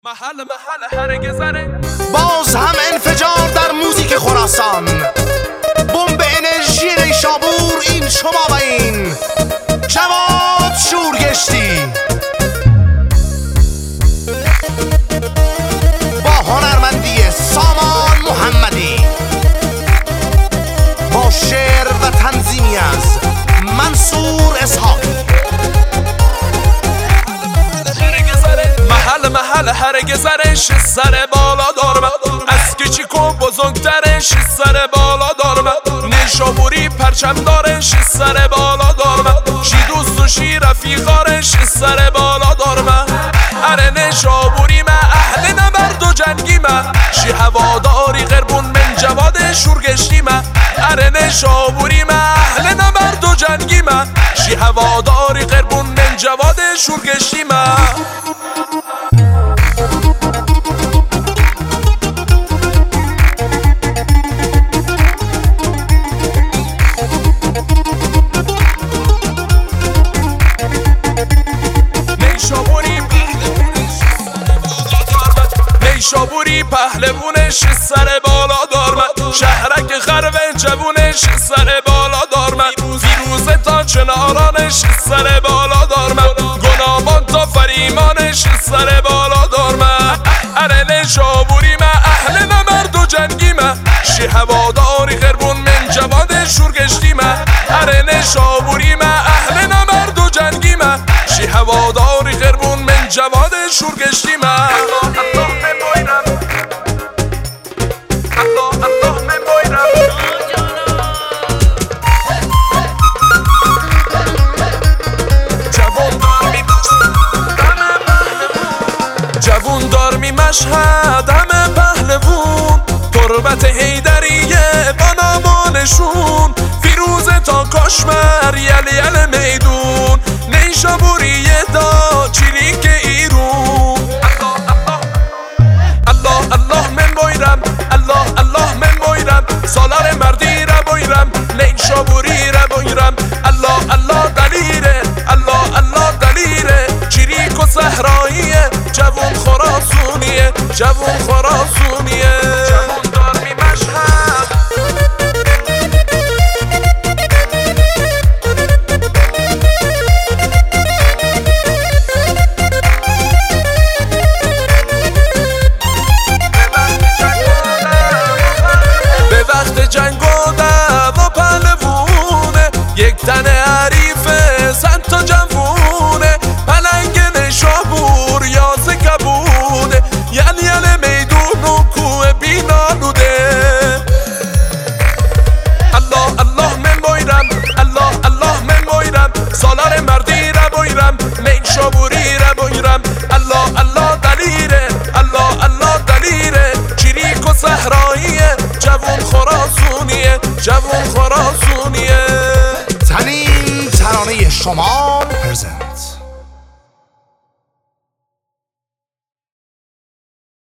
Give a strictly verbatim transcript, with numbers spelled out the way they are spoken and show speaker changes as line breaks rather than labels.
محل محل هر گذره
باز هم انفجار در موزیک خراسان. بمب انرژی نیشابور این شما و این جواد شورگشتی با هنرمندی سامان محمدی با شعر و تنظیمی از منصور اسحاقی.
محل محل هر گذرش سر بالا دارم از کچی کن بزرگترش سر بالا دارم نیشابوری پرچم دارش سر بالا دارم شی دوست و شی رفیقارش سر بالا دارم اره نیشابوری ما اهل نبرد و جنگی ما شی هواداری قربون من جواد شورگشتی ما اره نیشابوری ما اهل نبرد و جنگی ما شی هواداری قربون من جواد شورگشتی ما. نیشابوری پهلوونش سر بالا دارم شهرک خرو جوونش سر بالا دارم فیروزه تا چنارانش سر بالا دارم گنابان تا فریمانش سر بالا دارم اره نیشابوری ما اهل نبرد و جنگی ما شی هواداری قربون من جواد شورگشتی ما اره نیشابوری ما اهل نبرد و جنگی ما شی هواداری قربون من جواد شورگشتی ما. جوون دار می مشهد همه پهلوون تربت حیدریه با نامانشون فیروزه تا کاشمر یل یل میدون نیشابوریه دا چیلیک ایرون الله الله من بایرم الله الله من بایرم سالار مردی را بایرم نیشابوری را بایرم الله الله دلیره الله الله دلیره چیلیک و صحراییه جوون خراسونیه جوون خراسونیه جوون دار می مشهد به وقت جنگ و دعوا پهلوونه یک تن حریفه صد تا جوونه پلنگ نیشابور یازه کبوده یل یل میدون و کوه بینالوده الله الله من بایرم الله الله من بایرم سالار مردی را بایرم نیشابوری را بایرم الله الله دلیره الله الله دلیره چیریک و صحراییه جوون خراسونیه جوون خراسونیه.
تنین ترانه شمال پرزنت